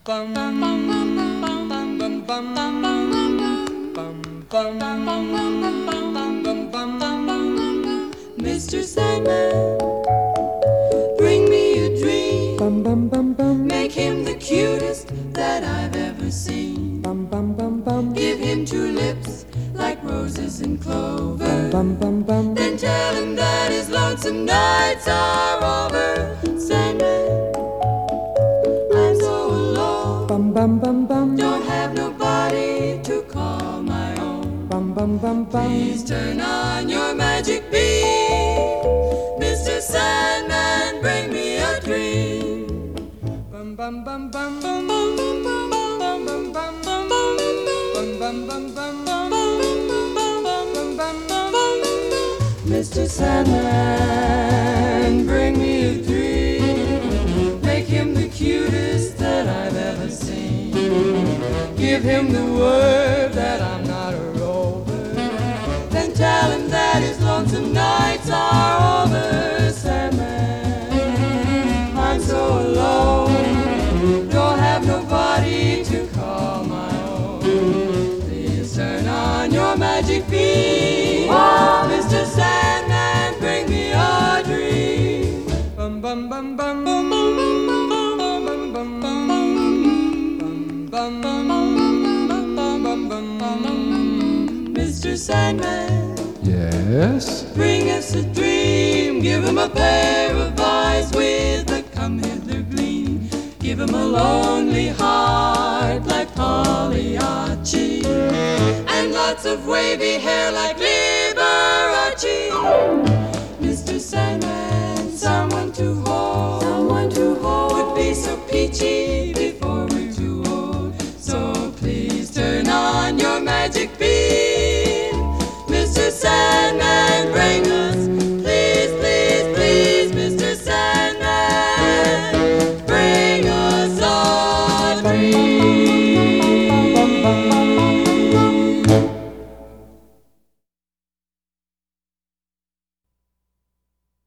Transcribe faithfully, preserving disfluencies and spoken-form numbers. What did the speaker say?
bum bum bum bum bum bum bum bum bum bum. Mister Sandman, bring me a dream. Bum bum bum bum. Make him the cutest that I've ever seen. Bum bum bum bum. Give him two lips like roses and clover. Bum bum bum. Then tell him that his lonesome nights are over. Sandman, I'm so alone. Bum bum bum bum. Don't have nobody to call my own. Bum bum bum bum. Please turn on your magic beam. Mister Sandman, bring me a dream. Bum bum bum bum bum bum bum bum bum bum bum bum bum bum bum bum. Mister Sandman, bring me a dream. Make him the cutest that I've ever seen. Give him the word that I'm not a rover. Then tell him that his lonesome nights are over. Sandman, I'm so alone. Don't have nobody to call my own. Please turn on your magic beam. Oh, Mister Sandman, bring me a dream. Bum bum bum bum bum bum bum bum bum bum bum bum bum bum. Mister Sandman, Yes? bring us a dream. Give him a pair of eyes with a come hither gleam. Give him a lonely heart like Pagliacci, and lots of wavy hair like Liberace. Mister Sandman, someone to hold, someone to hold would be so peachy before we're too old. So please turn on your magic beam.